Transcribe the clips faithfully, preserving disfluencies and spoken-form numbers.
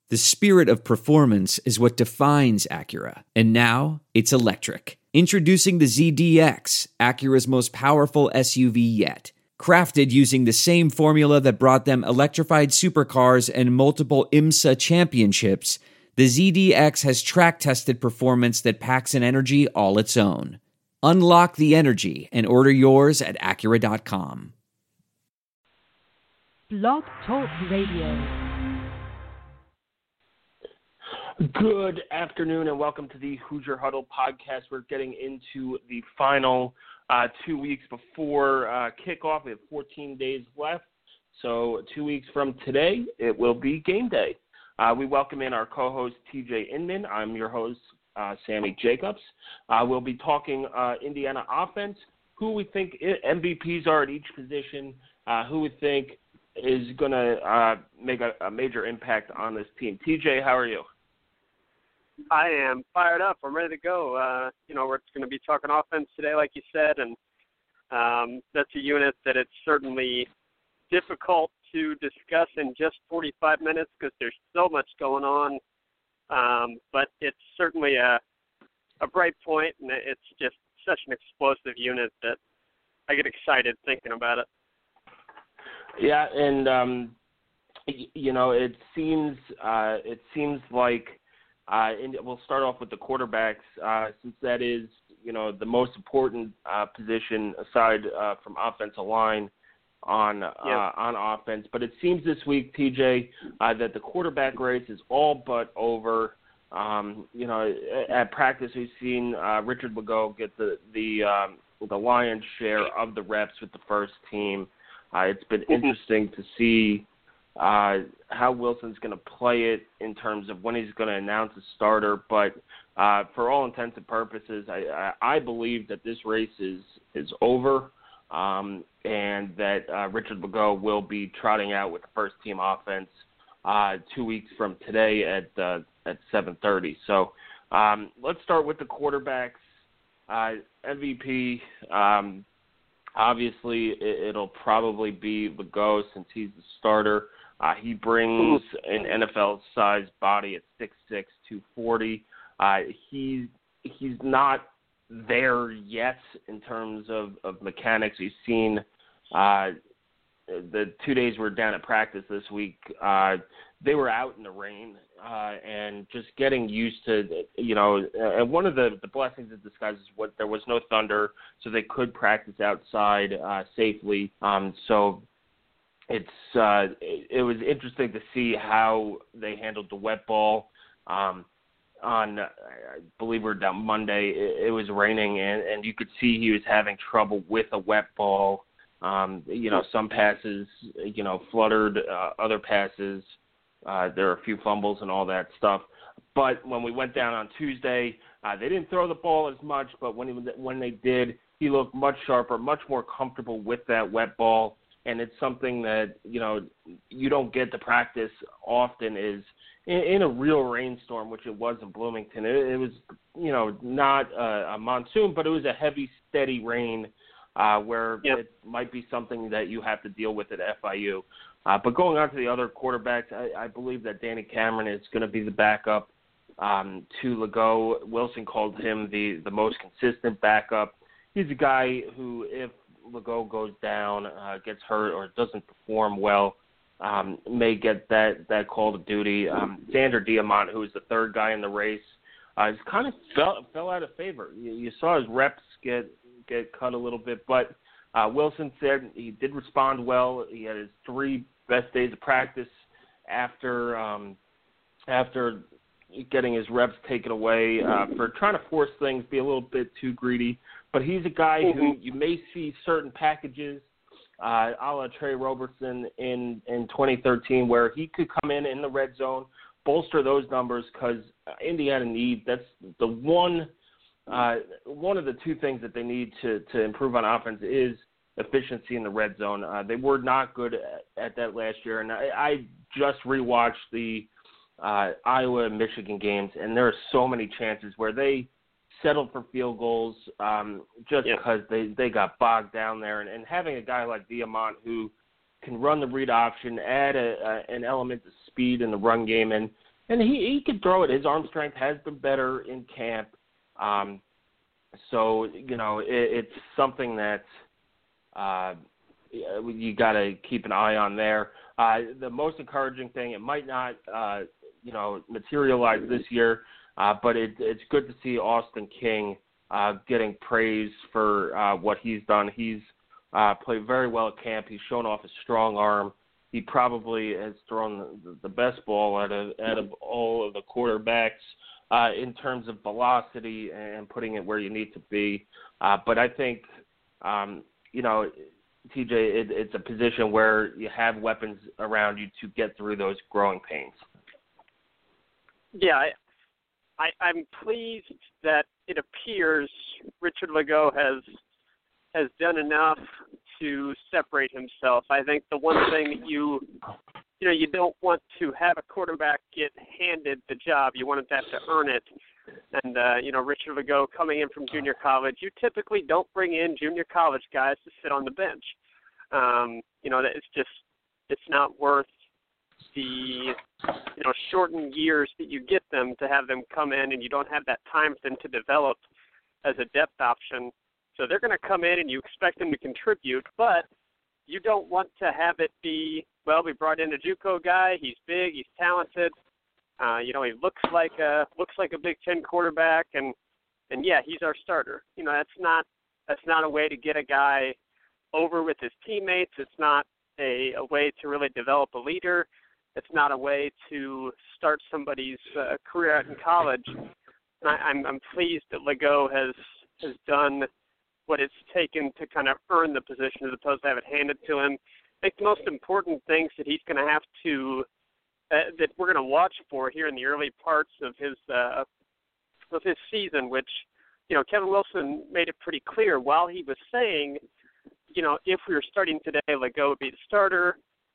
The spirit of performance is what defines Acura, and now it's electric. Introducing the Z D X, Acura's most powerful S U V yet. Crafted using the same formula that brought them electrified supercars and multiple IMSA championships, the Z D X has track-tested performance that packs an energy all its own. Unlock the energy and order yours at Acura dot com. Blog Talk Radio. Good afternoon and welcome to the Hoosier Huddle podcast. We're getting into the final uh, two weeks before uh, kickoff. We have fourteen days left, so two weeks from today, it will be game day. Uh, we welcome in our co-host, T J Inman. I'm your host, uh, Sammy Jacobs. Uh, we'll be talking uh, Indiana offense, who we think M V Ps are at each position, uh, who we think is going to uh, make a, a major impact on this team. T J, how are you? I am fired up. I'm ready to go. Uh, you know, we're going to be talking offense today, like you said, and um, that's a unit that it's certainly difficult to discuss in just forty-five minutes because there's so much going on. Um, but it's certainly a, a bright point, and it's just such an explosive unit that I get excited thinking about it. Yeah, and um, you know, it seems uh, it seems like. Uh, and we'll start off with the quarterbacks, uh, since that is, you know, the most important uh, position aside uh, from offensive line on uh, yep. on offense. But it seems this week, T J, uh, that the quarterback race is all but over. Um, you know, at practice we've seen uh, Richard Legault get the the um, the lion's share of the reps with the first team. Uh, it's been interesting to see. Uh, how Wilson's going to play it in terms of when he's going to announce a starter. But uh, for all intents and purposes, I, I, I believe that this race is, is over um, and that uh, Richard Legault will be trotting out with the first-team offense uh, two weeks from today at uh, at seven thirty. So um, let's start with the quarterbacks. Uh, M V P, um, obviously it, it'll probably be Legault since he's the starter. Uh, he brings an N F L-sized body at six six, two forty. Uh, he's, he's not there yet in terms of, of mechanics. We've seen uh, the two days we're down at practice this week, uh, they were out in the rain uh, and just getting used to, you know, and one of the, the blessings of disguise is what there was no thunder, so they could practice outside uh, safely. Um, so It's uh, it, it was interesting to see how they handled the wet ball. Um, on, I believe we were down Monday, it, it was raining, and, and you could see he was having trouble with a wet ball. Um, you know, some passes, you know, fluttered, uh, other passes, uh, there were a few fumbles and all that stuff. But when we went down on Tuesday, uh, they didn't throw the ball as much, but when he, when they did, he looked much sharper, much more comfortable with that wet ball. And it's something that, you know, you don't get to practice often is in, in a real rainstorm, which it was in Bloomington. It, it was, you know, not a, a monsoon, but it was a heavy, steady rain uh, where yep. it might be something that you have to deal with at F I U. Uh, but going on to the other quarterbacks, I, I believe that Danny Cameron is going to be the backup um, to Legault. Wilson called him the, the most consistent backup. He's a guy who, if Legault goes down, uh, gets hurt, or doesn't perform well, um, may get that, that call to duty. Um, Xander Diamont, who is the third guy in the race, uh, has kind of fell, fell out of favor. You, you saw his reps get get cut a little bit, but uh, Wilson said he did respond well. He had his three best days of practice after um, after getting his reps taken away uh, for trying to force things, be a little bit too greedy. But he's a guy who you may see certain packages, uh, a la Trey Robertson in, in twenty thirteen, where he could come in in the red zone, bolster those numbers, because Indiana needs, that's the one uh, one of the two things that they need to, to improve on offense is efficiency in the red zone. Uh, they were not good at, at that last year, and I, I just rewatched the uh, Iowa and Michigan games, and there are so many chances where they settled for field goals um, just yeah. because they, they got bogged down there. And, and having a guy like Diamont who can run the read option, add a, a, an element of speed in the run game, and and he, he can throw it. His arm strength has been better in camp. Um, so, you know, it, it's something that uh, you got to keep an eye on there. Uh, the most encouraging thing, it might not, uh, you know, materialize this year, uh, but it, it's good to see Austin King uh, getting praise for uh, what he's done. He's uh, played very well at camp. He's shown off a strong arm. He probably has thrown the, the best ball out of, out of all of the quarterbacks uh, in terms of velocity and putting it where you need to be. Uh, but I think, um, you know, T J, it, it's a position where you have weapons around you to get through those growing pains. Yeah, I, I, I'm pleased that it appears Richard Lagoe has has done enough to separate himself. I think the one thing that you you know you don't want to have a quarterback get handed the job. You want him to have to earn it. And uh, you know, Richard Lagoe coming in from junior college, you typically don't bring in junior college guys to sit on the bench. Um, you know, it's just it's not worth the you know shortened years that you get them to have them come in, and you don't have that time for them to develop as a depth option. So they're going to come in and you expect them to contribute, but you don't want to have it be, well, we brought in a JUCO guy, he's big, he's talented, uh, you know, he looks like a looks like a Big Ten quarterback, and and yeah, he's our starter. You know, that's not that's not a way to get a guy over with his teammates. It's not a, a way to really develop a leader. It's not a way to start somebody's uh, career out in college. And I, I'm I'm pleased that Lagoe has has done what it's taken to kind of earn the position as opposed to have it handed to him. I think the most important things that he's going to have to, uh, that we're going to watch for here in the early parts of his uh, of his season, which, you know, Kevin Wilson made it pretty clear while he was saying, you know, if we were starting today, Lagoe would be the starter,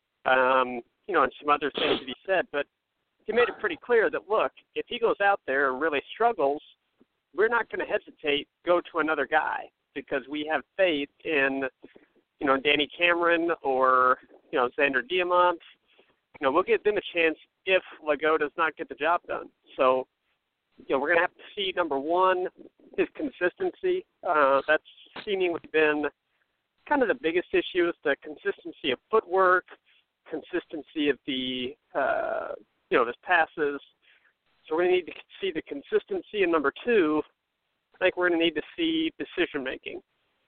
um, you know, and some other things that he said. But he made it pretty clear that, look, if he goes out there and really struggles, we're not going to hesitate, go to another guy, because we have faith in, you know, Danny Cameron or, you know, Xander Diamont. You know, we'll give them a chance if Lagoe does not get the job done. So, you know, we're going to have to see, number one, his consistency. Uh, that's seemingly been kind of the biggest issue, is the consistency of footwork, consistency of the, uh, you know, his passes. So we're going to need to see the consistency. And number two, I think we're going to need to see decision-making.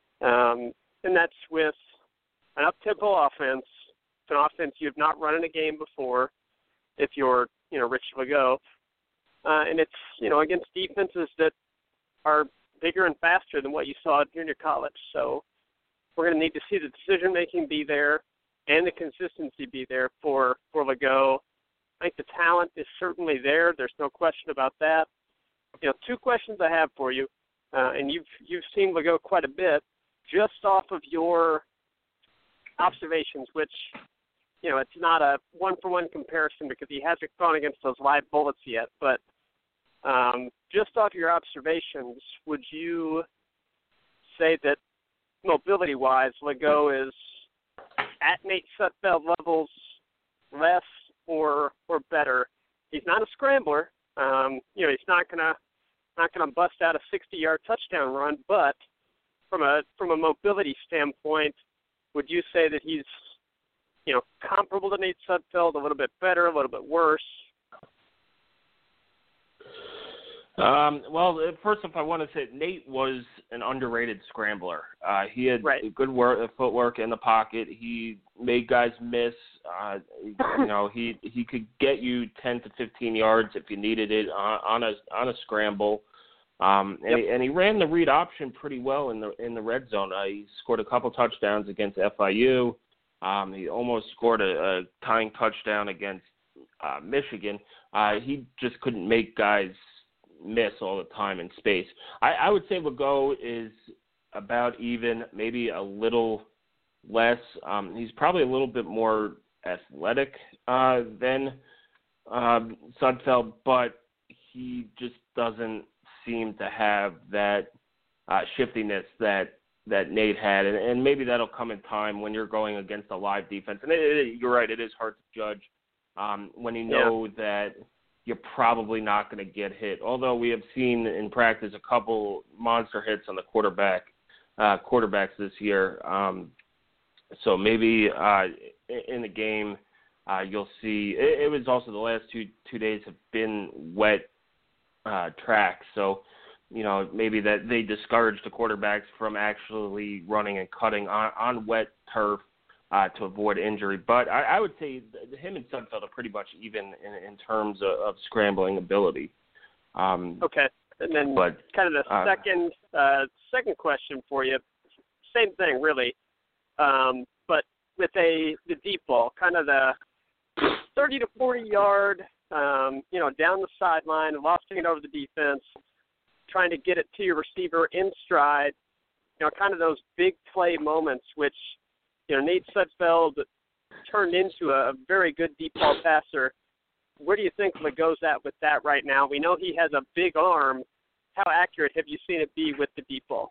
Um, and that's with an up-tempo offense. It's an offense you've not run in a game before if you're, you know, Rich Lagoe. Uh, and it's, you know, against defenses that are bigger and faster than what you saw at junior college. So we're going to need to see the decision-making be there and the consistency be there for, for Lagoe. I think the talent is certainly there. There's no question about that. You know, two questions I have for you, uh, and you've you've seen Lagoe quite a bit, just off of your observations, which, you know, it's not a one-for-one comparison because he hasn't gone against those live bullets yet, but um, just off your observations, would you say that mobility-wise, Lagoe is at Nate Sudfeld levels, less or or better? He's not a scrambler. Um, you know, he's not gonna not gonna bust out a sixty-yard touchdown run, but from a from a mobility standpoint, would you say that he's, you know, comparable to Nate Sudfeld, a little bit better, a little bit worse? Um, well, first off, I want to say Nate was an underrated scrambler. Uh, he had right. good work, footwork in the pocket. He made guys miss. Uh, you know, he he could get you ten to fifteen yards if you needed it on, on a on a scramble. Um, and, yep. he, and he ran the read option pretty well in the in the red zone. Uh, he scored a couple touchdowns against F I U. Um, he almost scored a, a tying touchdown against uh, Michigan. Uh, he just couldn't make guys miss all the time in space. I, I would say Lagoe is about even, maybe a little less. Um, he's probably a little bit more athletic uh, than um, Sudfeld, but he just doesn't seem to have that uh, shiftiness that that Nate had, and, and maybe that'll come in time when you're going against a live defense. And it, it, you're right, it is hard to judge um, when you know yeah. that you're probably not going to get hit. Although we have seen in practice a couple monster hits on the quarterback uh, quarterbacks this year. Um, so maybe uh, in the game uh, you'll see. It, it was also the last two two days have been wet uh, tracks, so you know maybe that they discourage the quarterbacks from actually running and cutting on, on wet turf uh, to avoid injury. But I, I would say him and Sudfeld are pretty much even in, in terms of, of scrambling ability. Um, okay, and then but, kind of the uh, second uh, second question for you, same thing really, um, but with a the deep ball, kind of the thirty to forty yard, um, you know, down the sideline, lofting it over the defense, trying to get it to your receiver in stride, you know, kind of those big play moments, which, you know, Nate Sudfeld turned into a very good deep ball passer. Where do you think Legault's at with that right now? We know he has a big arm. How accurate have you seen it be with the deep ball?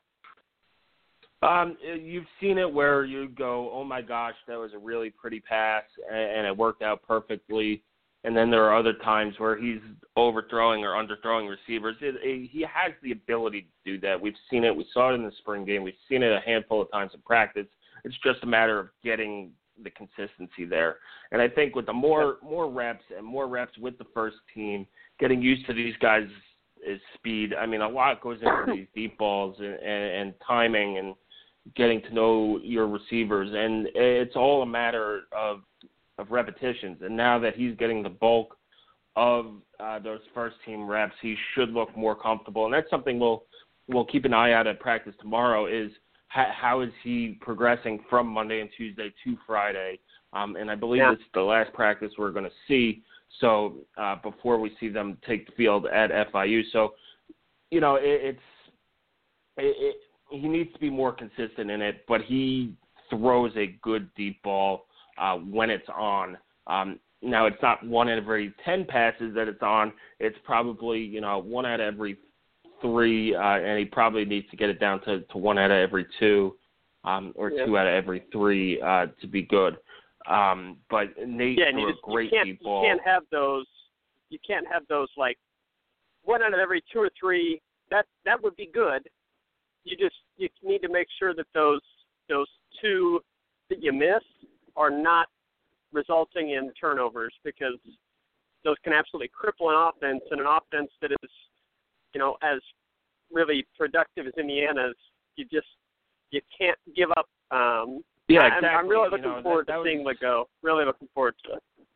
Um, you've seen it where you go, oh my gosh, that was a really pretty pass, and, and it worked out perfectly. And then there are other times where he's overthrowing or underthrowing receivers. It, it, he has the ability to do that. We've seen it. We saw it in the spring game. We've seen it a handful of times in practice. It's just a matter of getting the consistency there. And I think with the more more reps and more reps with the first team, getting used to these guys' is speed. I mean, a lot goes into these deep balls and, and, and timing and getting to know your receivers. And it's all a matter of of repetitions. And now that he's getting the bulk of uh, those first team reps, he should look more comfortable. And that's something we'll we'll keep an eye out at practice tomorrow is how, how is he progressing from Monday and Tuesday to Friday. Um, and I believe yeah. this is the last practice we're going to see. So uh, before we see them take the field at F I U. So, you know, it, it's it, it, he needs to be more consistent in it, but he throws a good deep ball Uh, when it's on. Um, now, it's not one out of every ten passes that it's on. It's probably, you know, one out of every three, uh, and he probably needs to get it down to, to one out of every two um, or yeah. two out of every three uh, to be good. Um, but Nate yeah, threw just, a great you deep ball. You can't have those, you can't have those, like, one out of every two or three. That that would be good. You just you need to make sure that those those two that you miss are not resulting in turnovers, because those can absolutely cripple an offense, and an offense that is, you know, as really productive as Indiana's. You just you can't give up. Um, yeah, exactly. I'm, I'm really looking you know, forward that, that to was, seeing Legault. Really looking forward to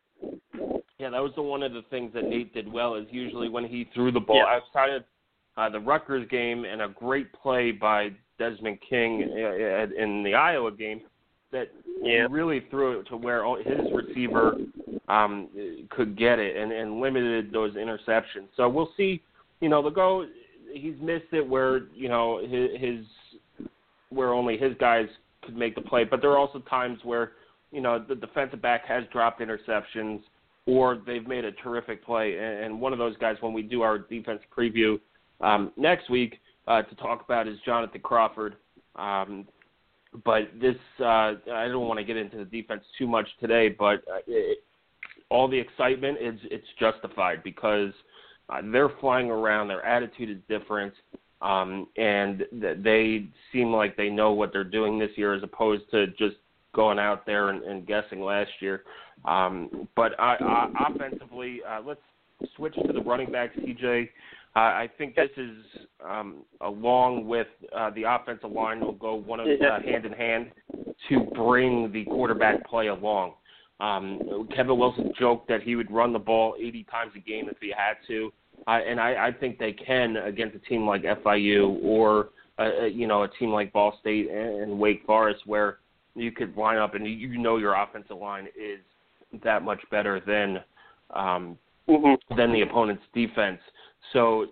it. Yeah, that was the, one of the things that Nate did well is usually when he threw the ball yeah. outside of uh, the Rutgers game and a great play by Desmond King uh, in the Iowa game, that yeah. he really threw it to where his receiver um, could get it and, and limited those interceptions. So we'll see. You know, Legault, he's missed it where, you know, his, his where only his guys could make the play. But there are also times where, you know, the defensive back has dropped interceptions or they've made a terrific play. And one of those guys, when we do our defense preview um, next week uh, to talk about, is Jonathan Crawford. Um But this, uh, I don't want to get into the defense too much today, but uh, it, all the excitement, is it's justified because uh, they're flying around. Their attitude is different, um, and th- they seem like they know what they're doing this year as opposed to just going out there and, and guessing last year. Um, but uh, uh, offensively, uh, let's switch to the running backs, T J. Uh, I think this is, um, along with uh, the offensive line, will go one of uh, hand in hand to bring the quarterback play along. Um, Kevin Wilson joked that he would run the ball eighty times a game if he had to, uh, and I, I think they can against a team like F I U or uh, you know a team like Ball State and, and Wake Forest, where you could line up and you know your offensive line is that much better than um, mm-hmm. than the opponent's defense. So,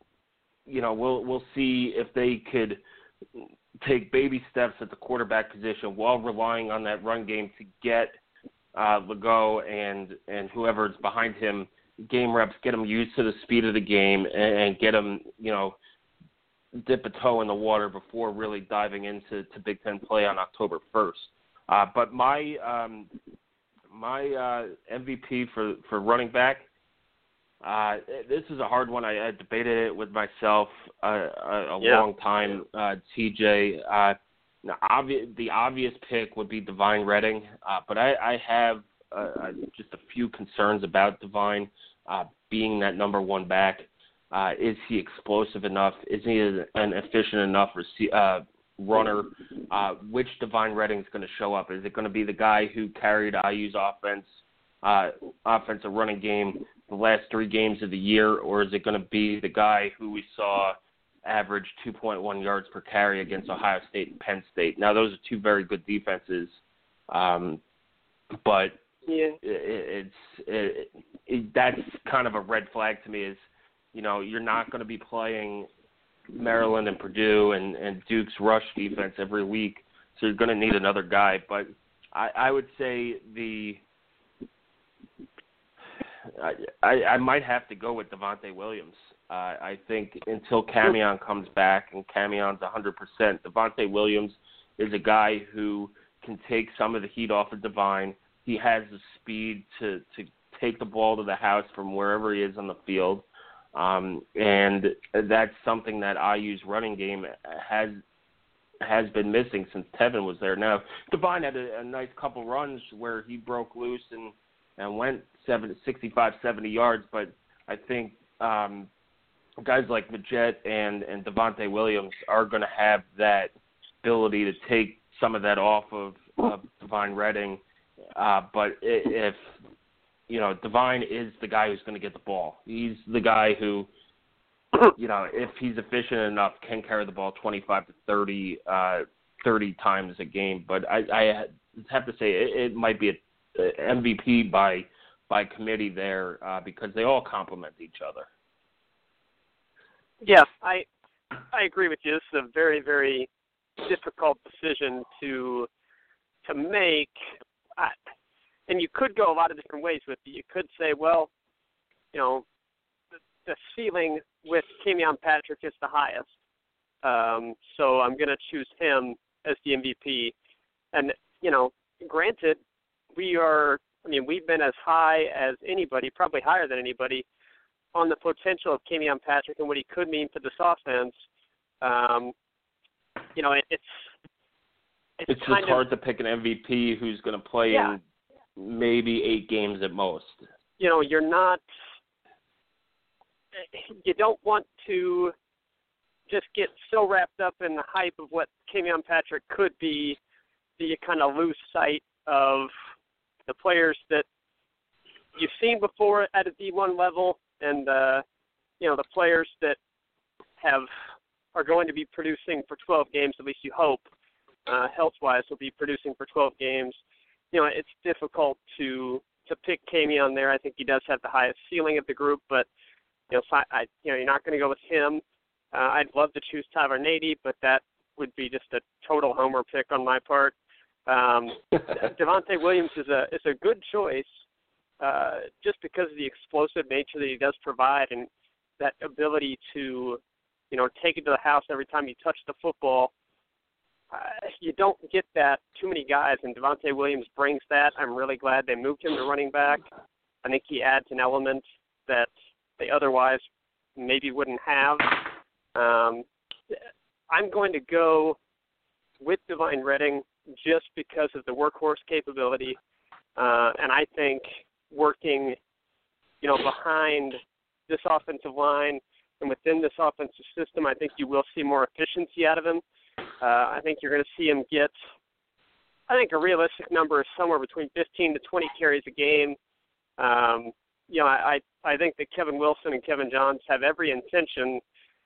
you know, we'll we'll see if they could take baby steps at the quarterback position while relying on that run game to get uh, Legault and and whoever's behind him game reps, get them used to the speed of the game, and, and get them, you know, dip a toe in the water before really diving into to Big Ten play on October first. Uh, but my um, my uh, M V P for for running back Uh, this is a hard one. I, I debated it with myself uh, a, a yeah. long time, uh, T J. Uh, obvi- the obvious pick would be Divine Redding, uh, but I, I have uh, just a few concerns about Divine uh, being that number one back. Uh, is he explosive enough? Is he an efficient enough rec- uh, runner? Uh, which Divine Redding is going to show up? Is it going to be the guy who carried I U's offense, uh, offensive running game the last three games of the year, or is it going to be the guy who we saw average two point one yards per carry against Ohio State and Penn State? Now, those are two very good defenses, um, but yeah. it, it's it, it, that's kind of a red flag to me. Is you know you're not going to be playing Maryland and Purdue and, and Duke's rush defense every week, so you're going to need another guy. But I, I would say the I, I might have to go with Devontae Williams. Uh, I think until Camion comes back, and Camion's one hundred percent, Devontae Williams is a guy who can take some of the heat off of Divine. He has the speed to, to take the ball to the house from wherever he is on the field. Um, and that's something that I U's running game has has been missing since Tevin was there. Now, Divine had a, a nice couple runs where he broke loose and, and went seven, sixty-five, seventy yards, but I think um, guys like Majette and, and Devontae Williams are going to have that ability to take some of that off of, of Divine Redding. Uh, but if, you know, Divine is the guy who's going to get the ball. He's the guy who, you know, if he's efficient enough, can carry the ball twenty-five to thirty, uh, thirty times a game. But I, I have to say it, it might be a, a M V P by by committee there uh, because they all complement each other. Yeah, I I agree with you. This is a very, very difficult decision to to make. I, and you could go a lot of different ways with it. You could say, well, you know, the, the ceiling with Camion Patrick is the highest. Um, so I'm going to choose him as the M V P. And, you know, granted, we are, I mean, we've been as high as anybody, probably higher than anybody, on the potential of Camion Patrick and what he could mean for this offense. Um, you know, it, it's it's, it's kind just of hard to pick an M V P who's going to play yeah. in maybe eight games at most. You know, you're not – you don't want to just get so wrapped up in the hype of what Camion Patrick could be that you kind of lose sight of the players that you've seen before at a D one level and, uh, you know, the players that have are going to be producing for twelve games, at least you hope, uh, health-wise will be producing for twelve games. You know, it's difficult to to pick Camion there. I think he does have the highest ceiling of the group, but you know, I, I you know, you're not going to go with him. Uh, I'd love to choose Tyler Nady, but that would be just a total homer pick on my part. Um, Devontae Williams is a is a good choice, uh, just because of the explosive nature that he does provide and that ability to, you know, take it to the house every time you touch the football. Uh, you don't get that too many guys, and Devontae Williams brings that. I'm really glad they moved him to running back. I think he adds an element that they otherwise maybe wouldn't have. Um, I'm going to go with Divine Redding just because of the workhorse capability, uh, and I think working, you know, behind this offensive line and within this offensive system, I think you will see more efficiency out of him. Uh, I think you're going to see him get, I think a realistic number is somewhere between fifteen to twenty carries a game. Um, you know, I, I think that Kevin Wilson and Kevin Johns have every intention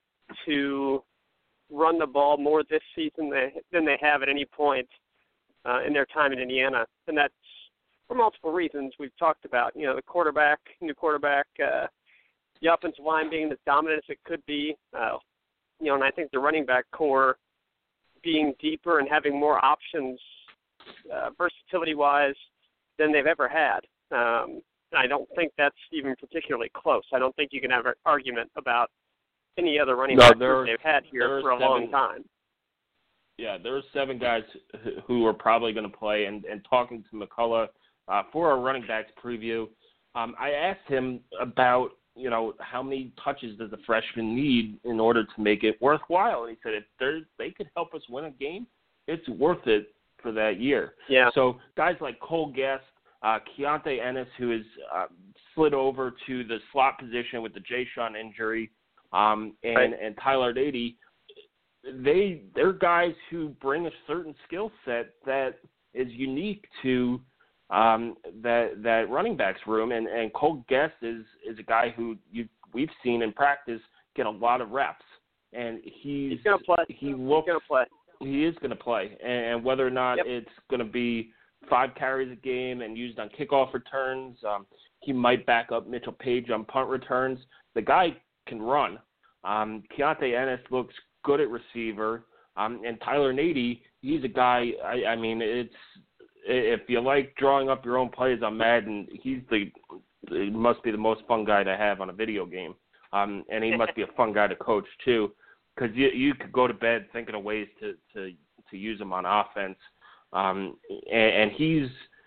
to run the ball more this season than they have at any point uh, in their time in Indiana. And that's for multiple reasons we've talked about. You know, the quarterback, new quarterback, uh, the offensive line being as dominant as it could be. Uh, you know, and I think the running back core being deeper and having more options uh, versatility-wise than they've ever had. Um, and I don't think that's even particularly close. I don't think you can have an argument about any other running no, back there, they've had here for a seven, long time. Yeah, there are seven guys who are probably going to play. And, and talking to McCullough uh, for our running backs preview, um, I asked him about you know, how many touches does the freshman need in order to make it worthwhile? And he said, if they're, they could help us win a game, it's worth it for that year. Yeah. So guys like Cole Guest, uh, Keontae Ennis, who has uh, slid over to the slot position with the Jay Sean injury, um, and, right. and Tyler Nady, they, they're guys who bring a certain skill set that is unique to um, that that running backs room. And, and Cole Guest is, is a guy who you we've seen in practice get a lot of reps. And he's, he's going to play. He looks, he's going to play. He is going to play. And whether or not yep. it's going to be five carries a game and used on kickoff returns, um, he might back up Mitchell Page on punt returns. The guy can run. Um, Keontae Ennis looks good at receiver. Um, and Tyler Nady, he's a guy, I, I mean, it's if you like drawing up your own plays on Madden, he's the he must be the most fun guy to have on a video game. Um, and he must be a fun guy to coach, too, because you, you could go to bed thinking of ways to, to, to use him on offense. Um, and, and he's,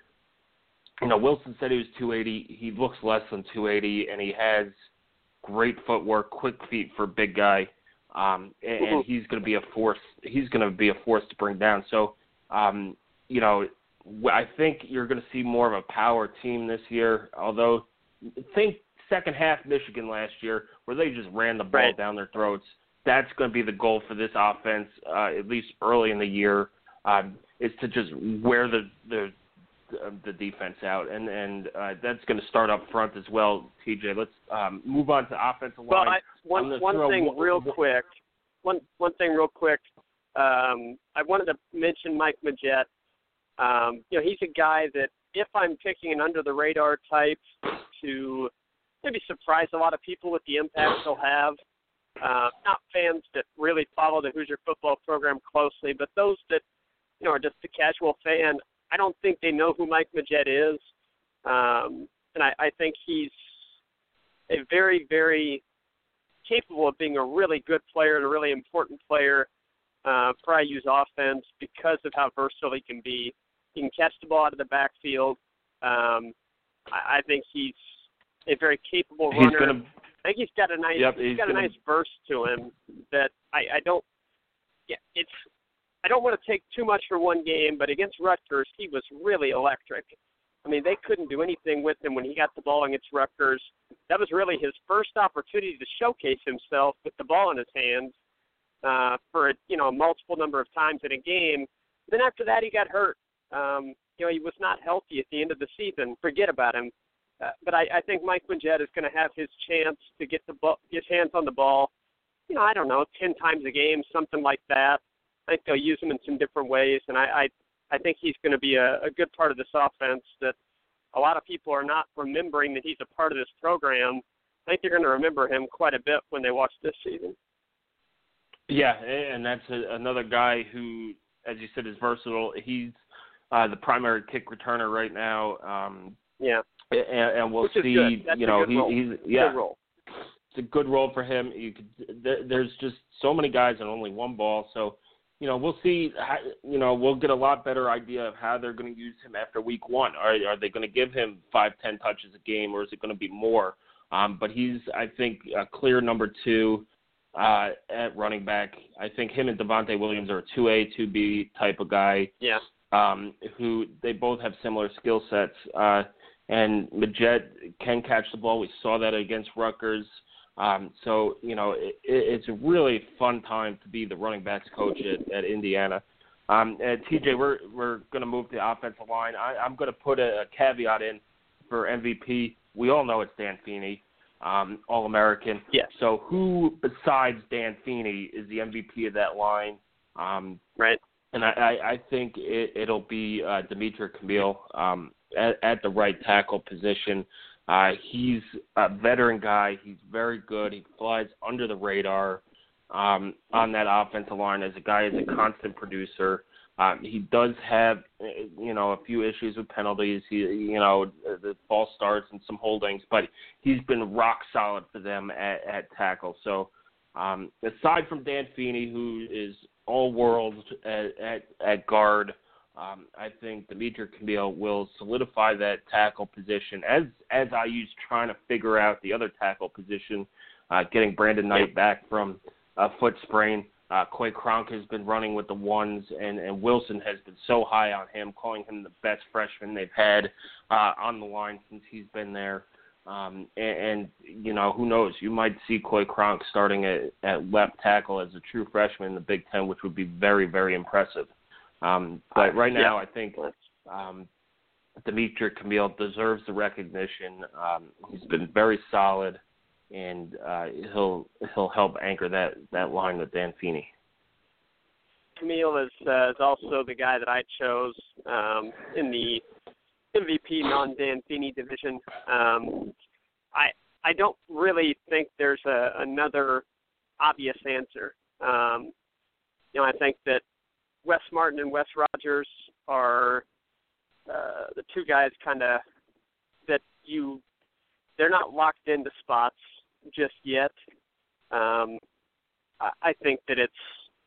you know, Wilson said he was two eighty. He looks less than two eighty, and he has great footwork, quick feet for a big guy. Um, and, and he's going to be a force. He's going to be a force to bring down. So, um, you know, I think you're going to see more of a power team this year. Although, think second half Michigan last year, where they just ran the ball right. down their throats. That's going to be the goal for this offense, uh, at least early in the year, um, is to just wear the the the defense out, and and uh, that's going to start up front as well. T J, let's um, move on to offensive line. Well, I, one one thing one, real one, quick, one one thing real quick. Um, I wanted to mention Mike Majette. Um, you know, he's a guy that if I'm picking an under the radar type to maybe surprise a lot of people with the impact he'll have. Uh, not fans that really follow the Hoosier football program closely, but those that you know are just a casual fan. I don't think they know who Mike Majette is, um, and I, I think he's a very, very capable of being a really good player and a really important player uh, for I U's offense because of how versatile he can be. He can catch the ball out of the backfield. Um, I, I think he's a very capable he's runner. Gonna, I think he's got a nice, yep, he's, he's got gonna, a nice burst to him that I, I don't. Yeah, it's. I don't want to take too much for one game, but against Rutgers, he was really electric. I mean, they couldn't do anything with him when he got the ball against Rutgers. That was really his first opportunity to showcase himself with the ball in his hands uh, for, you know, a multiple number of times in a game. Then after that, he got hurt. Um, you know, he was not healthy at the end of the season. Forget about him. Uh, but I, I think Mike Majette is going to have his chance to get the ball, his hands on the ball, you know, I don't know, ten times a game, something like that. I think they'll use him in some different ways, and I I, I think he's going to be a, a good part of this offense that a lot of people are not remembering that he's a part of this program. I think they're going to remember him quite a bit when they watch this season. Yeah, and that's a, another guy who, as you said, is versatile. He's uh, the primary kick returner right now. Um, yeah, and, and we'll Which see. You know, he, he's yeah. Good role. It's a good role for him. You could, there, there's just so many guys and only one ball, so. You know, we'll see. How, you know, we'll get a lot better idea of how they're going to use him after week one. Are, are they going to give him five, ten touches a game, or is it going to be more? Um, but he's, I think, a clear number two uh, at running back. I think him and Devontae Williams are a two A, two B type of guy. Yeah. Um, who they both have similar skill sets. Uh, and Majette can catch the ball. We saw that against Rutgers. Um, so, you know, it, it's a really fun time to be the running backs coach at, at Indiana. Um, and T J, we're we're going to move to the offensive line. I, I'm going to put a, a caveat in for M V P. We all know it's Dan Feeney, um, All-American. Yes. So who besides Dan Feeney is the M V P of that line? Um, right. And I, I, I think it, it'll be uh, Demetri Camille um, at, at the right tackle position. Uh, he's a veteran guy. He's very good. He flies under the radar um, on that offensive line as a guy, as a constant producer. Um, he does have, you know, a few issues with penalties. He, you know, the false starts and some holdings, but he's been rock solid for them at, at tackle. So um, aside from Dan Feeney, who is all world at, at, at guard, Um, I think Demetri Camille will solidify that tackle position as as I U's trying to figure out the other tackle position, uh, getting Brandon Knight back from a foot sprain. Uh, Coy Cronk has been running with the ones, and, and Wilson has been so high on him, calling him the best freshman they've had uh, on the line since he's been there. Um, and, and, you know, who knows? You might see Coy Cronk starting at, at left tackle as a true freshman in the Big Ten, which would be very, very impressive. Um, but right now, yeah. I think um, Demetri Camille deserves the recognition. Um, he's been very solid, and uh, he'll he'll help anchor that, that line with Dan Feeney. Camille is uh, is also the guy that I chose um, in the M V P non-Dan Feeney division. Um, I I don't really think there's a, another obvious answer. Um, you know, I think that Wes Martin and Wes Rogers are uh, the two guys kind of that you they're not locked into spots just yet. Um, I, I think that it's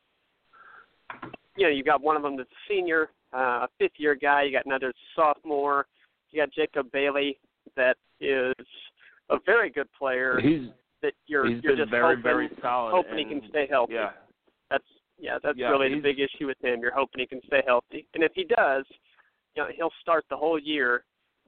you know you got one of them that's a senior, uh, a fifth year guy. You got another sophomore. You got Jacob Bailey that is a very good player. He's that you're he's you're been just very hoping, very solid. hoping and, he can stay healthy. Yeah. That's Yeah, that's yeah, really the big issue with him. You're hoping he can stay healthy. And if he does, you know, he'll start the whole year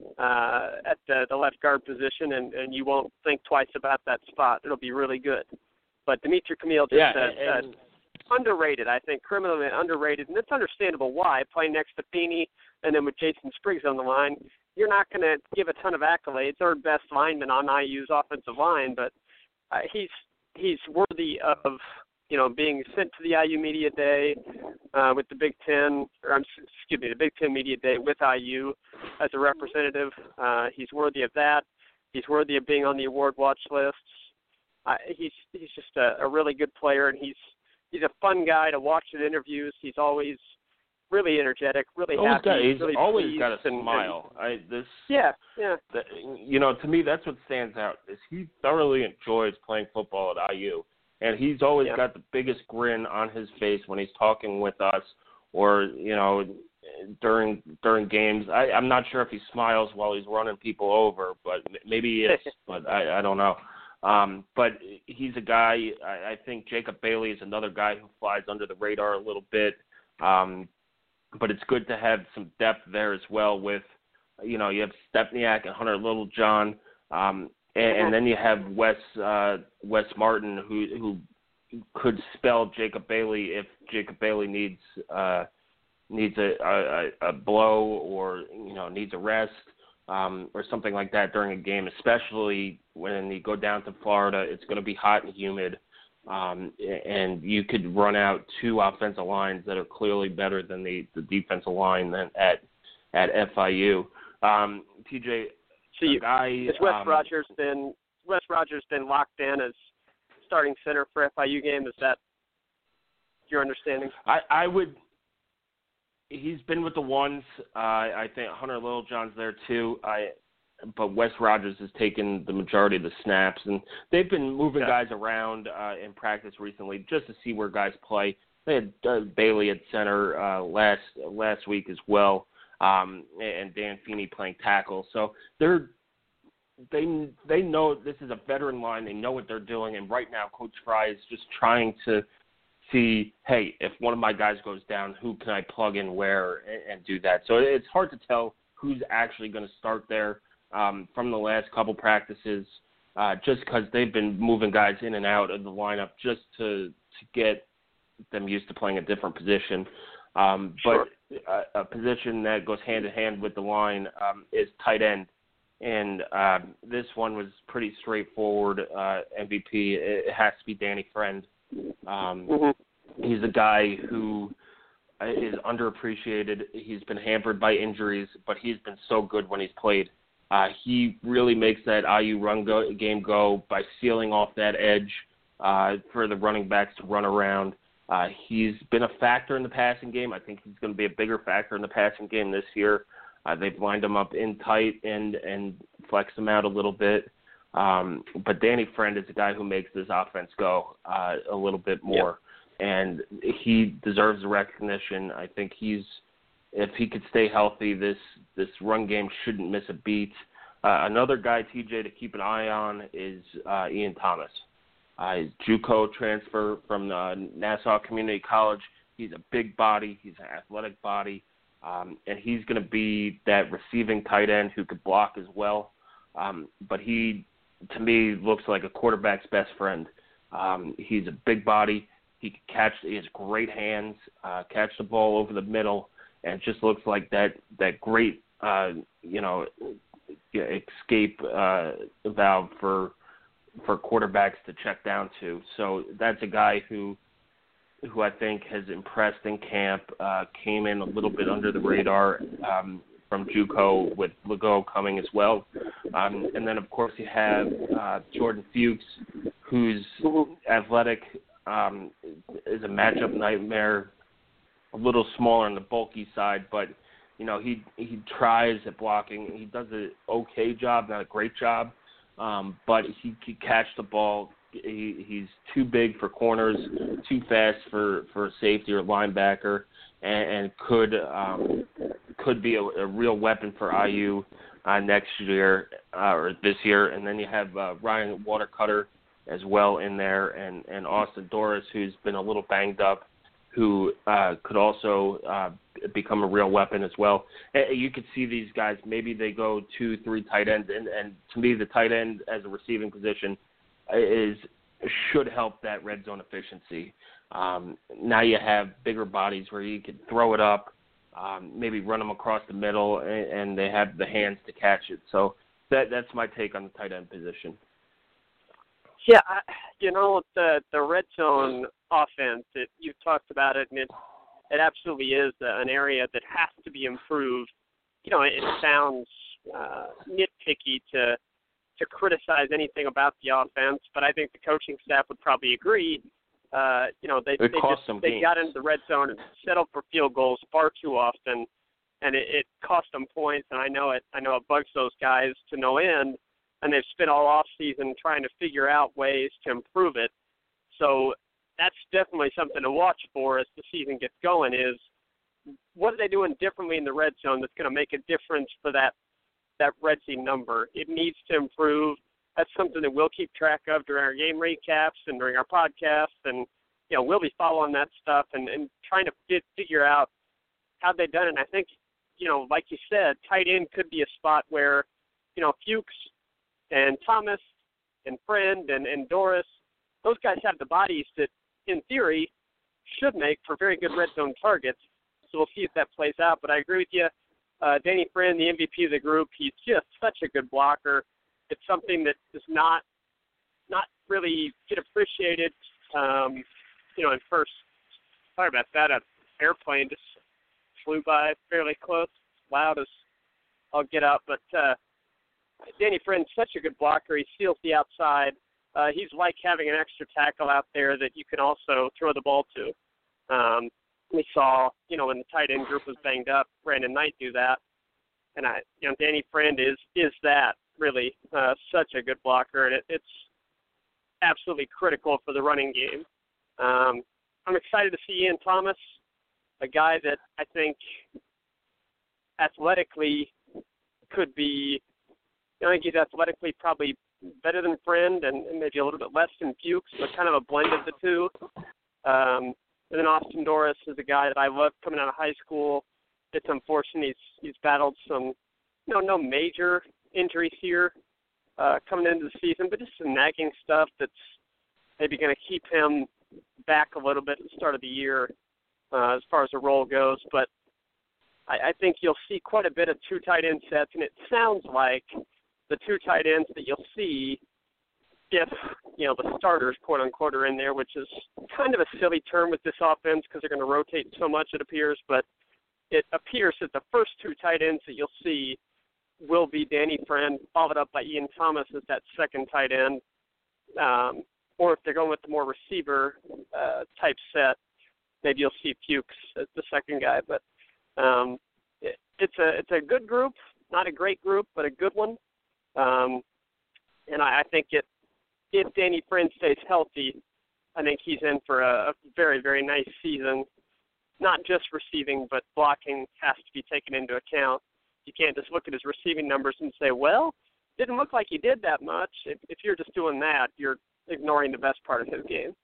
uh, at the, the left guard position, and, and you won't think twice about that spot. It'll be really good. But Demetri Camille just yeah, uh, and, uh, underrated, I think, criminally underrated. And it's understandable why. Playing next to Feeney and then with Jason Spriggs on the line, you're not going to give a ton of accolades. Third best lineman on I U's offensive line, but uh, he's he's worthy of – you know, being sent to the I U Media Day uh, with the Big Ten, or um, excuse me, the Big Ten Media Day with I U as a representative. Uh, he's worthy of that. He's worthy of being on the award watch lists. Uh, he's he's just a, a really good player, and he's he's a fun guy to watch at interviews. He's always really energetic, really always happy. Got, he's really always got a and, smile. And, I, this, yeah, yeah. The, you know, to me, that's what stands out is he thoroughly enjoys playing football at I U. And he's always yeah. got the biggest grin on his face when he's talking with us or, you know, during during games. I, I'm not sure if he smiles while he's running people over, but maybe he is, but I, I don't know. Um, but he's a guy, I, I think Jacob Bailey is another guy who flies under the radar a little bit. Um, but it's good to have some depth there as well with, you know, you have Stepniak and Hunter Littlejohn. Um And, and then you have Wes uh, Wes Martin, who who could spell Jacob Bailey if Jacob Bailey needs uh, needs a, a, a blow or you know needs a rest um, or something like that during a game, especially when you go down to Florida. It's going to be hot and humid, um, and you could run out two offensive lines that are clearly better than the, the defensive line than at at F I U. Um, T J. So you, guy, has Wes um, Rogers been Wes Rogers been locked in as starting center for F I U game? Is that your understanding? I, I would. He's been with the ones. Uh, I think Hunter Littlejohn's there too. I, but Wes Rogers has taken the majority of the snaps, and they've been moving yeah. guys around uh, in practice recently just to see where guys play. They had uh, Bailey at center uh, last last week as well. Um, and Dan Feeney playing tackle. So they're they they know this is a veteran line. They know what they're doing. And right now, Coach Fry is just trying to see, hey, if one of my guys goes down, who can I plug in where and, and do that. So it's hard to tell who's actually going to start there um, from the last couple practices, uh, just because they've been moving guys in and out of the lineup just to to get them used to playing a different position. Um, sure. But a, a position that goes hand in hand with the line um, is tight end. And uh, this one was pretty straightforward. Uh, M V P, it has to be Danny Friend. Um, mm-hmm. He's a guy who is underappreciated. He's been hampered by injuries, but he's been so good when he's played. Uh, he really makes that I U run go, game go by sealing off that edge uh, for the running backs to run around. Uh, he's been a factor in the passing game. I think he's going to be a bigger factor in the passing game this year. Uh, they've lined him up in tight and, and flexed him out a little bit. Um, but Danny Friend is a guy who makes this offense go uh, a little bit more. Yep. And he deserves the recognition. I think he's if he could stay healthy, this this run game shouldn't miss a beat. Uh, another guy, T J, to keep an eye on is uh, Ian Thomas. Uh, his JUCO transfer from uh, Nassau Community College. He's a big body. He's an athletic body. Um, and he's going to be that receiving tight end who could block as well. Um, but he, to me, looks like a quarterback's best friend. Um, he's a big body. He can catch. He has great hands, uh, catch the ball over the middle, and it just looks like that, that great, uh, you know, escape uh, valve for for quarterbacks to check down to. So that's a guy who who I think has impressed in camp, uh, came in a little bit under the radar um, from JUCO with Legault coming as well. Um, and then, of course, you have uh, Jordan Fuchs, who's athletic, um, is a matchup nightmare, a little smaller on the bulky side, but, you know, he he tries at blocking. He does an okay job, not a great job, um, but he can catch the ball. He, he's too big for corners, too fast for, for a safety or linebacker, and, and could um, could be a, a real weapon for I U uh, next year uh, or this year. And then you have uh, Ryan Watercutter as well in there, and, and Austin Doris, who's been a little banged up, who uh, could also uh, become a real weapon as well. And you could see these guys, maybe they go two, three tight ends, and, and to me the tight end as a receiving position is should help that red zone efficiency. Um, now you have bigger bodies where you can throw it up, um, maybe run them across the middle, and, and they have the hands to catch it. So that that's my take on the tight end position. Yeah, I, you know, the the red zone offense, it, you've talked about it, and it, it absolutely is an area that has to be improved. You know, it, it sounds uh, nitpicky to to criticize anything about the offense, but I think the coaching staff would probably agree. Uh, you know, they, they just they got into the red zone and settled for field goals far too often, and it, it cost them points. And I know it. I know it bugs those guys to no end, and they've spent all off season trying to figure out ways to improve it. So that's definitely something to watch for as the season gets going. Is what are they doing differently in the red zone that's going to make a difference for that. that red zone number? It needs to improve. That's something that we'll keep track of during our game recaps and during our podcasts, and you know we'll be following that stuff and, and trying to fit, figure out how they've done it. And I think, you know, like you said, tight end could be a spot where, you know, Fuchs and Thomas and Friend and, and Doris, those guys have the bodies that, in theory, should make for very good red zone targets. So we'll see if that plays out. But I agree with you. Uh, Danny Friend, the M V P of the group, he's just such a good blocker. It's something that does not not really get appreciated, um, you know, in first. Sorry about that. An airplane just flew by fairly close, loud as I'll get up. But uh, Danny Friend's such a good blocker. He steals the outside. Uh, he's like having an extra tackle out there that you can also throw the ball to. Um, we saw, you know, when the tight end group was banged up, Brandon Knight do that. And, I, you know, Danny Friend is is that, really, uh, such a good blocker. And it, it's absolutely critical for the running game. Um, I'm excited to see Ian Thomas, a guy that I think athletically could be, I think he's athletically probably better than Friend and, and maybe a little bit less than Fuchs, but kind of a blend of the two. Um, and then Austin Doris is a guy that I loved coming out of high school. It's unfortunate he's he's battled some, you know, no major injuries here uh, coming into the season, but just some nagging stuff that's maybe going to keep him back a little bit at the start of the year uh, as far as the role goes. But I, I think you'll see quite a bit of two tight end sets, and it sounds like the two tight ends that you'll see if, you know, the starters, quote-unquote, are in there, which is kind of a silly term with this offense because they're going to rotate so much, it appears, but it appears that the first two tight ends that you'll see will be Danny Friend, followed up by Ian Thomas as that second tight end. Um, or if they're going with the more receiver uh, type set, maybe you'll see Fuchs as the second guy. But um, it, it's a it's a good group, not a great group, but a good one. Um, and I, I think it, if Danny Friend stays healthy, I think he's in for a, a very, very nice season. not just receiving, but blocking has to be taken into account. You can't just look at his receiving numbers and say, well, didn't look like he did that much. If, if you're just doing that, you're ignoring the best part of his game.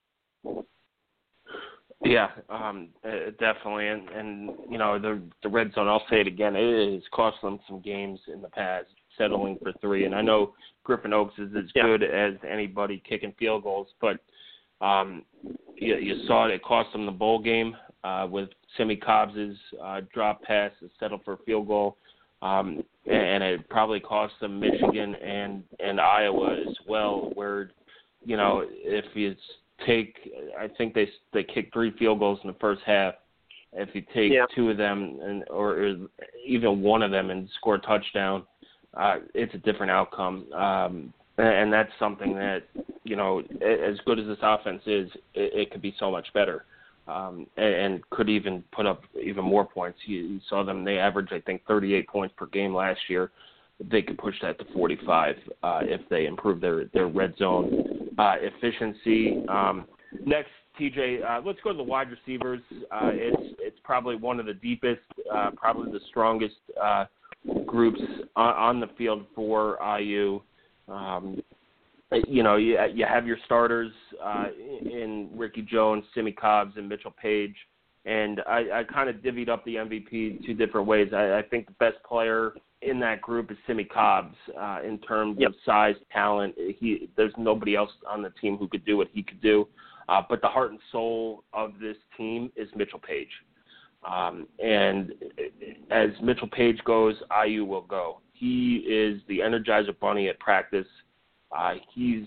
Yeah, um, uh, definitely, and, and you know the the red zone. I'll say it again. It has cost them some games in the past, settling for three. And I know Griffin Oaks is as yeah. good as anybody kicking field goals, but um, you, you saw it. It cost them the bowl game uh, with Simi Cobbs's uh, drop pass to settle for a field goal, um, and it probably cost them Michigan and and Iowa as well, where you know if it's take, I think they they kicked three field goals in the first half. If you take yeah. two of them, and or, or even one of them, and score a touchdown, uh, it's a different outcome. Um, and that's something that, you know, as good as this offense is, it, it could be so much better, um, and, and could even put up even more points. You, you saw them; they averaged, I think, thirty-eight points per game last year. They could push that to forty-five uh, if they improve their, their red zone uh, efficiency. Um, next, T J, uh, let's go to the wide receivers. Uh, it's it's probably one of the deepest, uh, probably the strongest uh, groups on, on the field for I U. Um, you know, you, you have your starters uh, in Ricky Jones, Simi Cobbs, and Mitchell Page. And I, I kind of divvied up the M V P two different ways. I, I think the best player in that group is Simi Cobbs uh, in terms yep. of size, talent. He There's nobody else on the team who could do what he could do. Uh, but the heart and soul of this team is Mitchell Page. Um, and as Mitchell Page goes, I U will go. He is the Energizer Bunny at practice. Uh, he's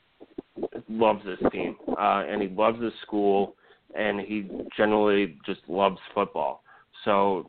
loves this team, uh, and he loves this school, and he generally just loves football. So,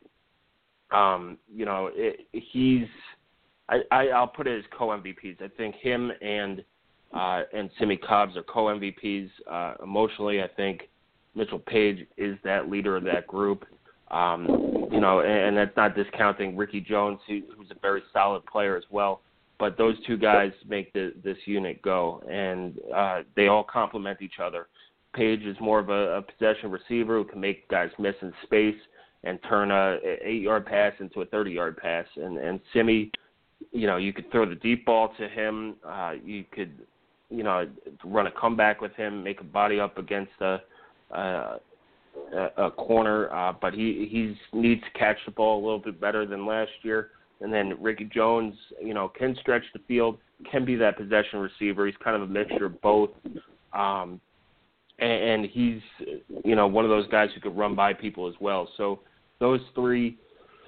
um, you know, it, he's I, I, I'll put it as co-M V Ps. I think him and uh, and Simi Cobbs are co-M V Ps. Uh, emotionally, I think Mitchell Page is that leader of that group. Um, you know, and, and that's not discounting Ricky Jones, who, who's a very solid player as well. But those two guys make the, this unit go, and uh, they all complement each other. Page is more of a, a possession receiver who can make guys miss in space and turn a, a eight-yard pass into a thirty-yard pass. And, and Simi, you know, you could throw the deep ball to him. Uh, you could, you know, run a comeback with him, make a body up against a, a, a corner. Uh, but he he's needs to catch the ball a little bit better than last year. And then Ricky Jones, you know, can stretch the field, can be that possession receiver. He's kind of a mixture of both. Um, and, and he's, you know, one of those guys who could run by people as well. So those three,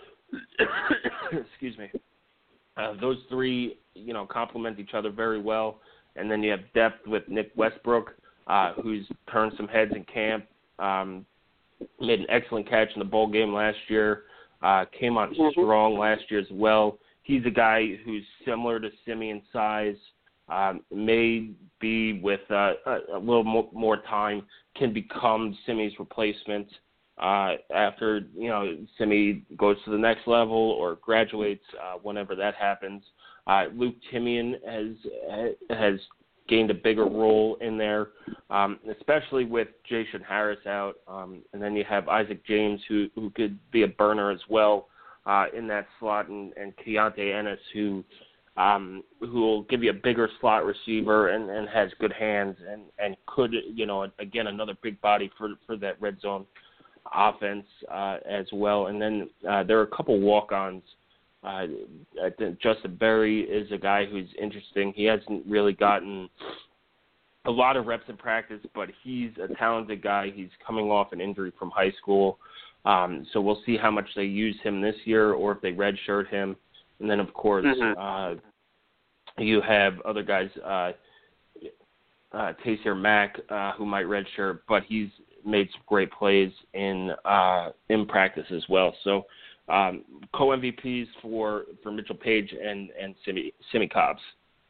excuse me, uh, those three, you know, complement each other very well. And then you have depth with Nick Westbrook, uh, who's turned some heads in camp, um, made an excellent catch in the bowl game last year. Uh, came on strong last year as well. He's a guy who's similar to Simi in size, um, may be with uh, a, a little more, more time, can become Simi's replacement uh, after, you know, Simi goes to the next level or graduates, uh, whenever that happens. Uh, Luke Timian has has gained a bigger role in there, um, especially with Jason Harris out. Um, and then you have Isaac James, who, who could be a burner as well uh, in that slot, and, and Keontae Ennis, who um, who will give you a bigger slot receiver and, and has good hands and, and could, you know, again, another big body for, for that red zone offense uh, as well. And then uh, there are a couple walk-ons. Uh, I think Justin Berry is a guy who's interesting. He hasn't really gotten a lot of reps in practice, but he's a talented guy. He's coming off an injury from high school. Um, so we'll see how much they use him this year or if they redshirt him. And then, of course, mm-hmm. uh, you have other guys, uh, uh, Taysir Mack, uh, who might redshirt, but he's made some great plays in uh, in practice as well. So, Um, co-M V Ps for, for Mitchell Page and, and Simi, Simi Cobbs.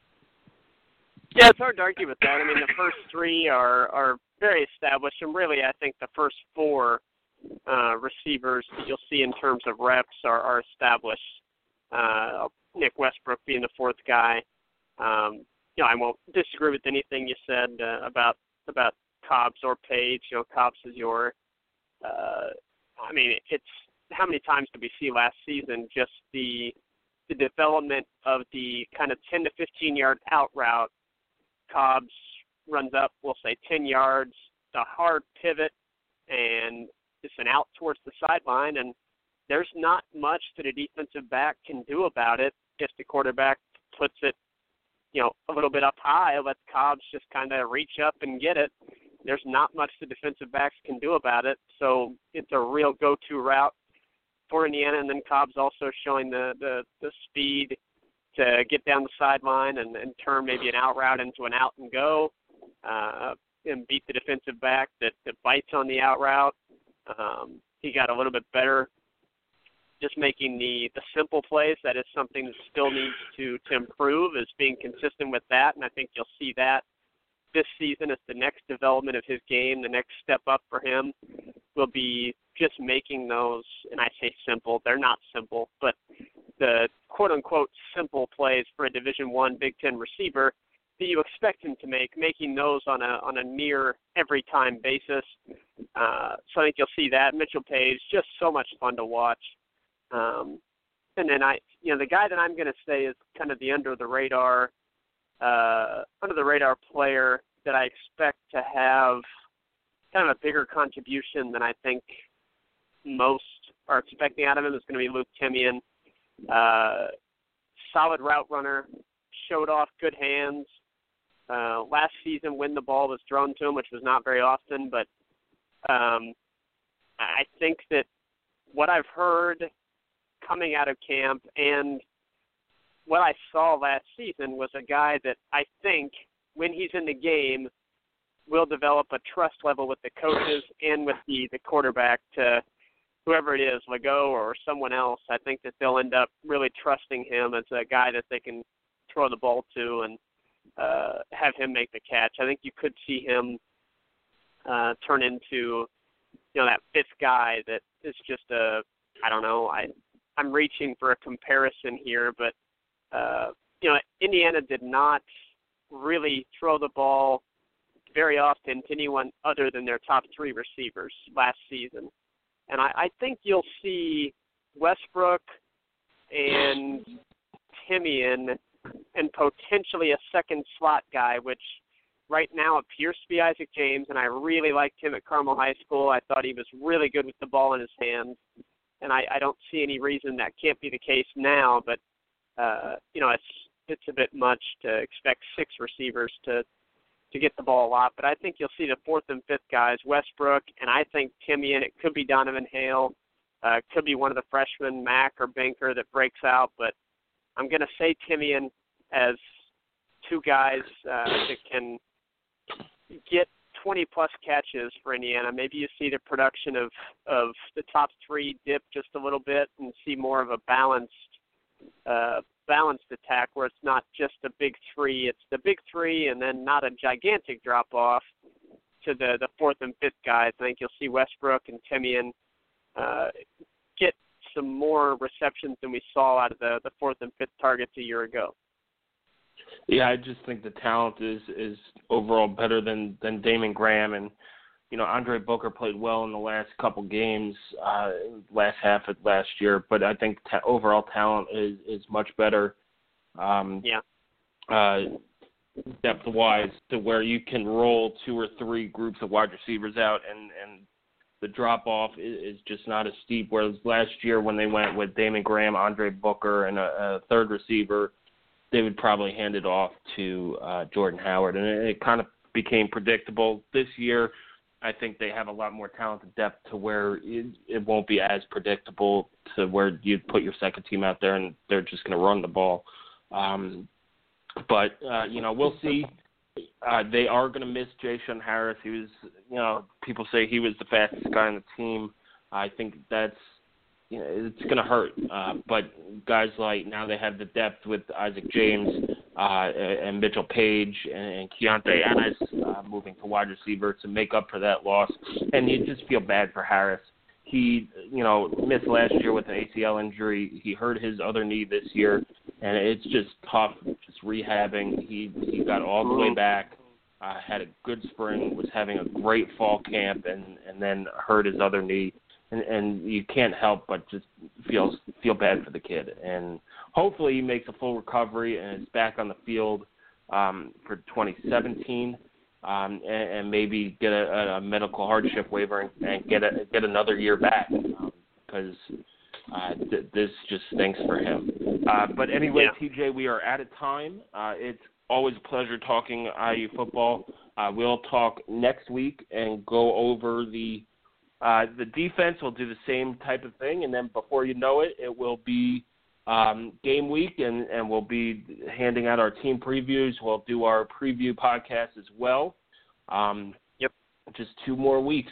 Yeah, it's hard to argue with that. I mean, the first three are, are very established, and really I think the first four uh, receivers that you'll see in terms of reps are, are established. Uh, Nick Westbrook being the fourth guy. Um, you know, I won't disagree with anything you said uh, about about Cobbs or Page. You know, Cobbs is your uh, I mean, it's how many times did we see last season just the the development of the kind of ten to fifteen yard out route. Cobbs runs up, we'll say ten yards, a hard pivot, and it's an out towards the sideline, and there's not much that a defensive back can do about it if the quarterback puts it, you know, a little bit up high, lets Cobbs just kind of reach up and get it. There's not much the defensive backs can do about it, so it's a real go-to route for Indiana, and then Cobbs also showing the, the, the speed to get down the sideline and, and turn maybe an out route into an out and go, uh, and beat the defensive back that, that bites on the out route. Um, he got a little bit better just making the, the simple plays. That is something that still needs to, to improve, is being consistent with that, and I think you'll see that this season as the next development of his game. The next step up for him will be just making those, and I say simple, they're not simple, but the quote-unquote simple plays for a Division I Big Ten receiver that you expect him to make, making those on a on a near every time basis. Uh, so I think you'll see that. Mitchell Page, just so much fun to watch. Um, and then I, you know, the guy that I'm going to say is kind of the under the radar, uh, under the radar player that I expect to have kind of a bigger contribution than I think most are expecting out of him is going to be Luke Timian. Uh, solid route runner, showed off good hands. Uh, last season when the ball was thrown to him, which was not very often, but um, I think that what I've heard coming out of camp and what I saw last season was a guy that I think when he's in the game will develop a trust level with the coaches and with the, the quarterback to whoever it is, Legault or someone else. I think that they'll end up really trusting him as a guy that they can throw the ball to and uh, have him make the catch. I think you could see him uh, turn into, you know, that fifth guy that is just a, I don't know, I, I'm reaching for a comparison here, but, uh, you know, Indiana did not really throw the ball very often to anyone other than their top three receivers last season. And I, I think you'll see Westbrook and Timian and potentially a second slot guy, which right now appears to be Isaac James, and I really liked him at Carmel High School. I thought he was really good with the ball in his hands, and I, I don't see any reason that can't be the case now, but, uh, you know, it's it's a bit much to expect six receivers to, to get the ball a lot, but I think you'll see the fourth and fifth guys, Westbrook, and I think Timian. It could be Donovan Hale. Uh, it could be one of the freshmen, Mack or Banker, that breaks out, but I'm going to say Timian as two guys uh, that can get twenty-plus catches for Indiana. Maybe you see the production of, of the top three dip just a little bit and see more of a balanced uh, balanced attack where it's not just the big three. It's the big three and then not a gigantic drop-off to the, the fourth and fifth guys. I think you'll see Westbrook and Timian uh, get some more receptions than we saw out of the, the fourth and fifth targets a year ago. Yeah, I just think the talent is, is overall better than, than Damon Graham. And, you know, Andre Booker played well in the last couple games, uh, last half of last year. But I think ta- overall talent is, is much better. Um, yeah. Uh, depth-wise, to where you can roll two or three groups of wide receivers out and, and the drop-off is, is just not as steep. Whereas last year when they went with Damon Graham, Andre Booker, and a, a third receiver, they would probably hand it off to uh, Jordan Howard. And it, it kind of became predictable. This year, I think they have a lot more talented depth to where it, it won't be as predictable to where you put your second team out there and they're just going to run the ball. Um, but, uh, you know, we'll see. Uh, they are going to miss Jayshon Harris. He was, you know, people say he was the fastest guy on the team. I think that's, you know, it's going to hurt. Uh, but guys like now they have the depth with Isaac James uh, and Mitchell Page and, and Keontae Ennis uh, moving to wide receiver to make up for that loss. And you just feel bad for Harris. He, you know, missed last year with an A C L injury. He hurt his other knee this year, and it's just tough, just rehabbing. He he got all the way back, uh, had a good spring, was having a great fall camp, and, and then hurt his other knee. and, and you can't help but just feel feel bad for the kid. And hopefully he makes a full recovery and is back on the field um, for twenty seventeen, um, and, and maybe get a, a medical hardship waiver and, and get a, get another year back, because um, uh, th- this just stinks for him. Uh, but anyway, yeah. T J, we are out of time. Uh, it's always a pleasure talking I U football. Uh, we'll talk next week and go over the uh, the defense. We'll do the same type of thing, and then before you know it, it will be um, game week, and, and we'll be handing out our team previews. We'll do our preview podcast as well. Um, yep. Just two more weeks.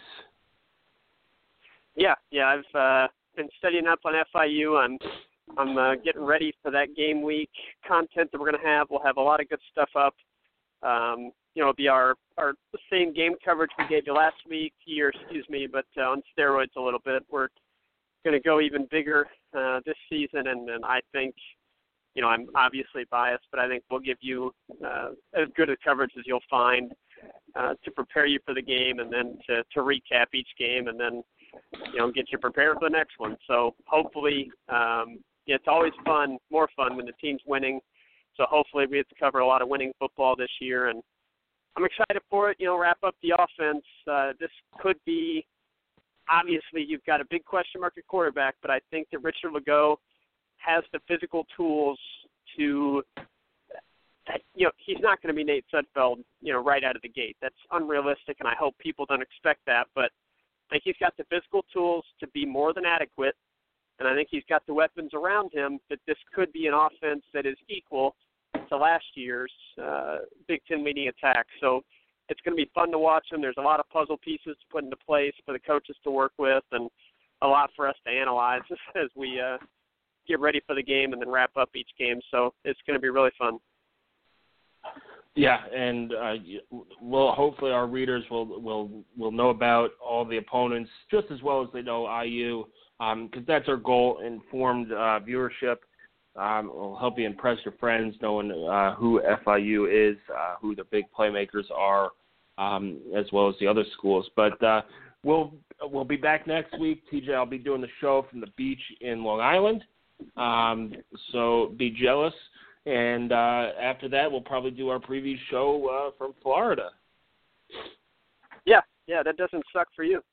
Yeah, yeah. I've uh, been studying up on F I U. I'm I'm uh, getting ready for that game week content that we're going to have. We'll have a lot of good stuff up. Um, you know, it'll be our, our the same game coverage we gave you last week, year, excuse me, but uh, on steroids a little bit. We're going to go even bigger uh, this season, and, and I think, you know, I'm obviously biased, but I think we'll give you uh, as good a coverage as you'll find uh, to prepare you for the game, and then to, to recap each game, and then, you know, get you prepared for the next one. So hopefully, um, yeah, it's always fun, more fun when the team's winning. So hopefully we get to cover a lot of winning football this year, and I'm excited for it. You know, wrap up the offense. Uh, this could be, obviously you've got a big question mark at quarterback, but I think that Richard Legault has the physical tools to, you know, he's not going to be Nate Sudfeld, you know, right out of the gate. That's unrealistic, and I hope people don't expect that. But I think he's got the physical tools to be more than adequate, and I think he's got the weapons around him that this could be an offense that is equal to last year's uh, Big Ten leading attack. So it's going to be fun to watch him. There's a lot of puzzle pieces to put into place for the coaches to work with, and a lot for us to analyze as we uh, get ready for the game and then wrap up each game. So it's going to be really fun. Yeah, and uh, well, hopefully our readers will, will will know about all the opponents just as well as they know I U, because um, that's our goal, informed uh, viewership. Um, will help you impress your friends, knowing uh, who F I U is, uh, who the big playmakers are, um, as well as the other schools. But uh, we'll we'll be back next week. T J, I'll be doing the show from the beach in Long Island, um, so be jealous. And uh, after that, we'll probably do our preview show uh, from Florida. Yeah, yeah, that doesn't suck for you.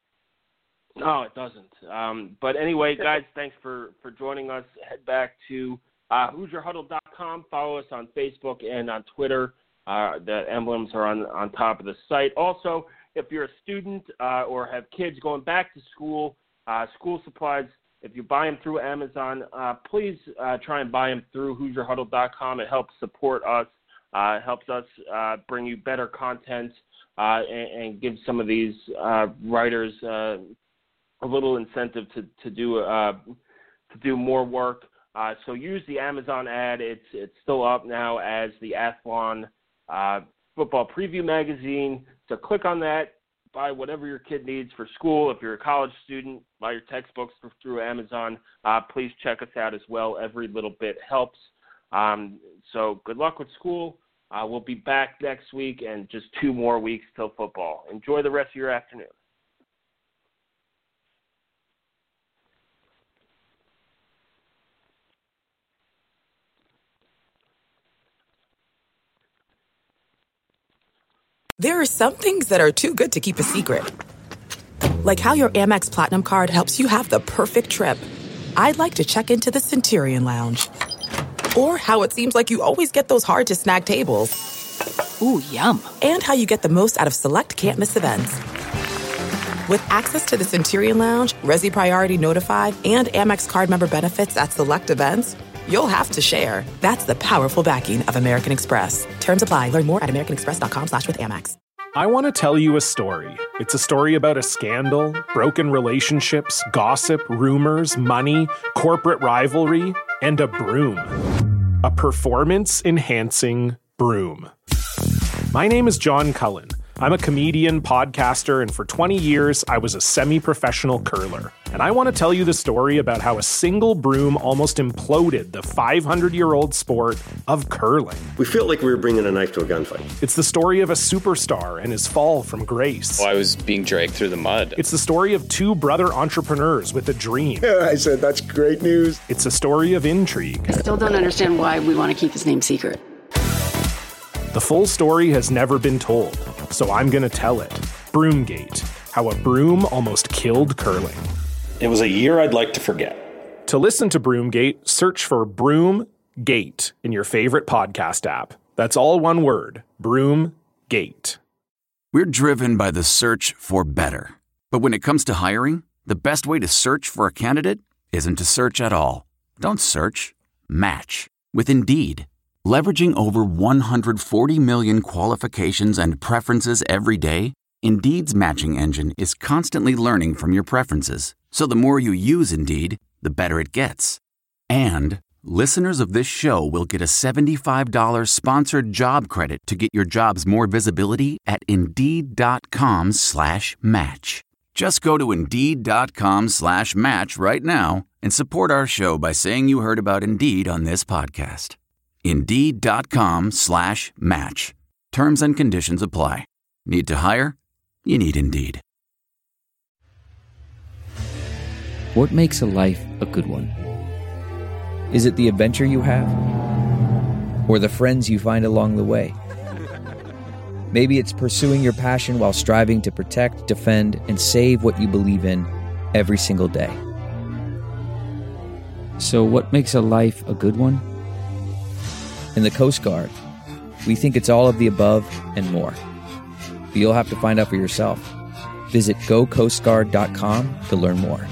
No, it doesn't. Um, but anyway, guys, thanks for, for joining us. Head back to uh, Hoosier Huddle dot com. Follow us on Facebook and on Twitter. Uh, the emblems are on, on top of the site. Also, if you're a student uh, or have kids going back to school, uh, school supplies, if you buy them through Amazon, uh, please uh, try and buy them through Hoosier Huddle dot com. It helps support us, uh, helps us uh, bring you better content, uh, and, and give some of these uh, writers uh, a little incentive to to do uh, to do more work. Uh, so use the Amazon ad. It's it's still up now as the Athlon uh, Football Preview Magazine. So click on that. Buy whatever your kid needs for school. If you're a college student, buy your textbooks through Amazon. Uh, please check us out as well. Every little bit helps. Um, so good luck with school. Uh, we'll be back next week and just two more weeks till football. Enjoy the rest of your afternoon. There are some things that are too good to keep a secret. Like how your Amex Platinum card helps you have the perfect trip. I'd like to check into the Centurion Lounge. Or how it seems like you always get those hard-to-snag tables. Ooh, yum. And how you get the most out of select can't-miss events. With access to the Centurion Lounge, Resi Priority Notified, and Amex card member benefits at select events, you'll have to share. That's the powerful backing of American Express. Terms apply. Learn more at americanexpress.com slash with Amex. I want to tell you a story. It's a story about a scandal, broken relationships, gossip, rumors, money, corporate rivalry, and a broom. A performance-enhancing broom. My name is John Cullen. I'm a comedian, podcaster, and for twenty years, I was a semi-professional curler. And I want to tell you the story about how a single broom almost imploded the five hundred year old sport of curling. We felt like we were bringing a knife to a gunfight. It's the story of a superstar and his fall from grace. Well, I was being dragged through the mud. It's the story of two brother entrepreneurs with a dream. Yeah, I said, that's great news. It's a story of intrigue. I still don't understand why we want to keep his name secret. The full story has never been told, so I'm going to tell it. Broomgate, how a broom almost killed curling. It was a year I'd like to forget. To listen to Broomgate, search for Broomgate in your favorite podcast app. That's all one word, Broomgate. We're driven by the search for better. But when it comes to hiring, the best way to search for a candidate isn't to search at all. Don't search, match with Indeed. Leveraging over one hundred forty million qualifications and preferences every day, Indeed's matching engine is constantly learning from your preferences. So the more you use Indeed, the better it gets. And listeners of this show will get a seventy-five dollars sponsored job credit to get your jobs more visibility at Indeed.com slash match. Just go to Indeed.com slash match right now and support our show by saying you heard about Indeed on this podcast. Indeed.com slash match. Terms and conditions apply. Need to hire? You need Indeed. What makes a life a good one? Is it the adventure you have? Or the friends you find along the way? Maybe it's pursuing your passion while striving to protect, defend, and save what you believe in every single day. So what makes a life a good one? In the Coast Guard, we think it's all of the above and more. But you'll have to find out for yourself. Visit go coast guard dot com to learn more.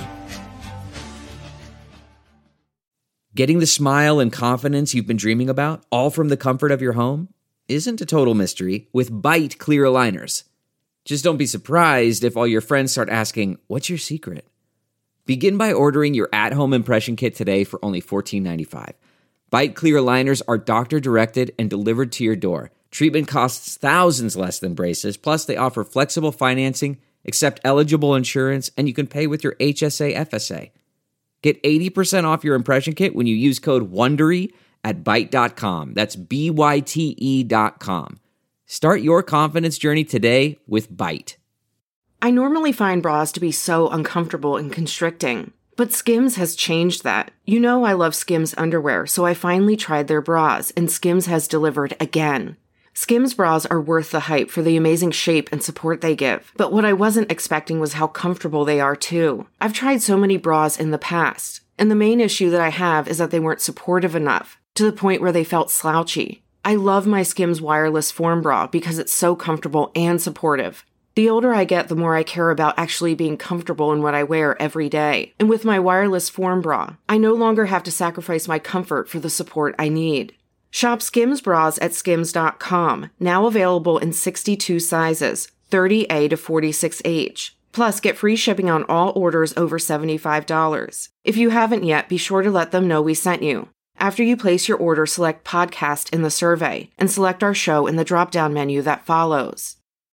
Getting the smile and confidence you've been dreaming about, all from the comfort of your home, isn't a total mystery with Byte clear aligners. Just don't be surprised if all your friends start asking, "What's your secret?" Begin by ordering your at-home impression kit today for only fourteen ninety-five. Byte clear aligners are doctor-directed and delivered to your door. Treatment costs thousands less than braces, plus they offer flexible financing, accept eligible insurance, and you can pay with your H S A F S A. Get eighty percent off your impression kit when you use code WONDERY at byte dot com. That's B Y T E dot com. Start your confidence journey today with Byte. I normally find bras to be so uncomfortable and constricting. But Skims has changed that. You know I love Skims underwear, so I finally tried their bras, and Skims has delivered again. Skims bras are worth the hype for the amazing shape and support they give. But what I wasn't expecting was how comfortable they are too. I've tried so many bras in the past, and the main issue that I have is that they weren't supportive enough, to the point where they felt slouchy. I love my Skims wireless form bra because it's so comfortable and supportive. The older I get, the more I care about actually being comfortable in what I wear every day. And with my wireless form bra, I no longer have to sacrifice my comfort for the support I need. Shop Skims bras at skims dot com, now available in sixty-two sizes, thirty A to forty-six H. Plus, get free shipping on all orders over seventy-five dollars. If you haven't yet, be sure to let them know we sent you. After you place your order, select podcast in the survey and select our show in the drop-down menu that follows.